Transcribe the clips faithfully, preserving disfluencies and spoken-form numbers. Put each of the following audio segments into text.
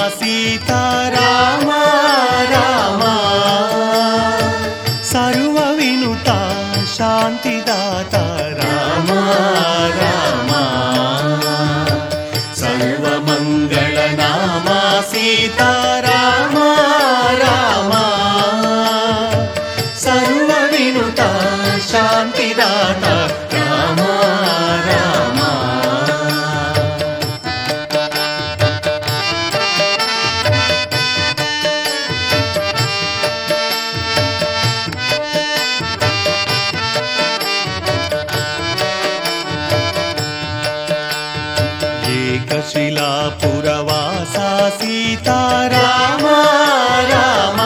సీతారామ రామ సర్వ వినుత శాంతిదాత రామ రామ సర్వమంగళ నామ సీతారామ రామ సర్వ వినుత శాంతిదాత రామ రామ ఏకశిలాపురవాసా సీతారామ రామ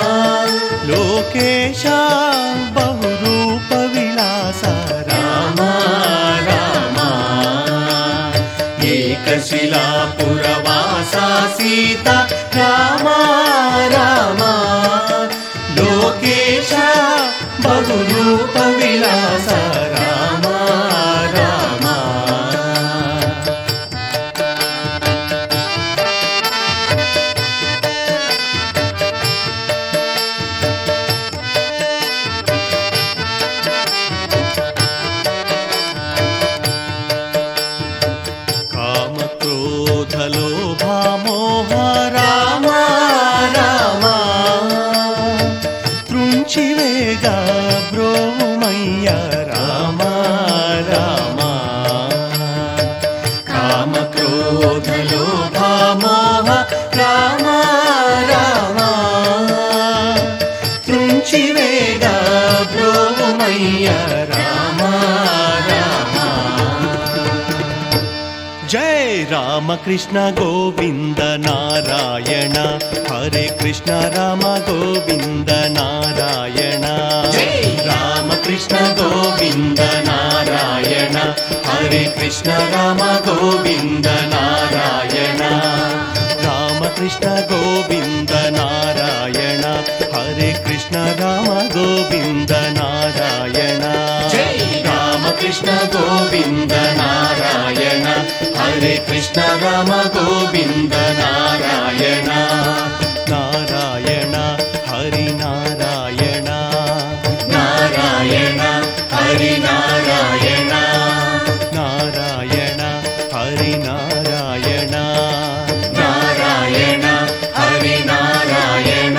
లోకేశ బహురూప విలాస రామ రామ ఏకశిలాపురవాసా సీతా రామ రామ లోకేశ బహురూప విలాస రామ రామ లోభమోహ రామ రామ త్రుంచివేగ బ్రోమయ్య రామ రామ కామ క్రోధ లోభ మోహ రామ రామ త్రుంచివేగ బ్రోమయ్య రామ రామ జై రామకృష్ణ గోవింద నారాయణ హరే కృష్ణ రామ గోవింద నారాయణ జై రామకృష్ణ గోవింద నారాయణ హరే కృష్ణ రామ గోవింద నారాయణ రామకృష్ణ గోవింద నారాయణ హరే కృష్ణ రామ గోవింద నారాయణ జై రామకృష్ణ గోవింద నారాయణ హరే కృష్ణ రామ గోవింద నారాయణ నారాయణ హరి నారాయణ నారాయణ హరి నారాయణ నారాయణ హరి నారాయణ నారాయణ హరి నారాయణ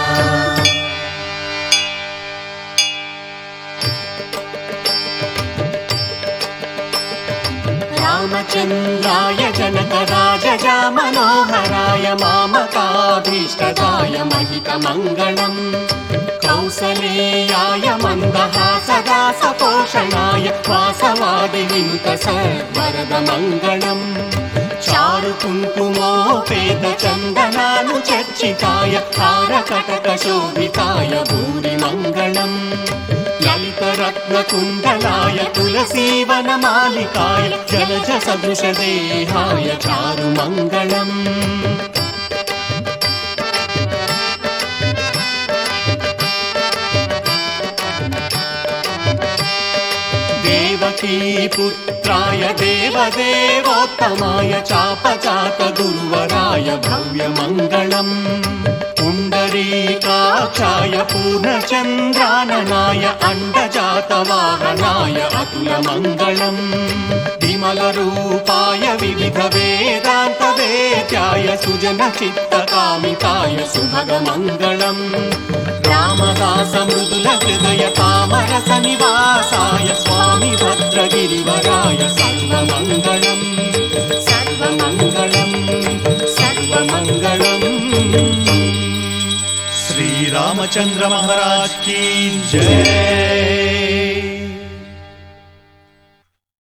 రామచంద్రాయ జనకరాజజా మనోహరాయ మామకాభీష్టదాయ మహితమంగళం కౌసలేయాయ మందహాసదాసపోషణాయ వాసవాది వినుత సద్వరదమంగళం చారు కుంకుమోపేత చందనాను చర్చితాయ తారకటక శోభితాయ భూరిమంగళం లలితరత్నకుండలాయ తులసీవనమాలికాయ జలజ సదృశదేహాయ చారుమంగళం దేవకీ పుత్రాయ దేవదేవోత్తమాయ చాపచాత గురువరాయ భవ్యమంగళం పుండరీకాక్షాయ పూర్ణచంద్రాననాయ అండజాతవాహనాయ అతులమంగళం విమలరూపాయ వివిధ వేదాంత వేద్యాయ సుజన చిత్తకామితాయ సుభగమంగళం రామదాస మృదుల హృదయ కామరస నివాసాయ స్వామి భద్రగిరివరాయ సర్వమంగళం సర్వమంగళం సర్వమంగళం श्री रामचंद्र महाराज की जय।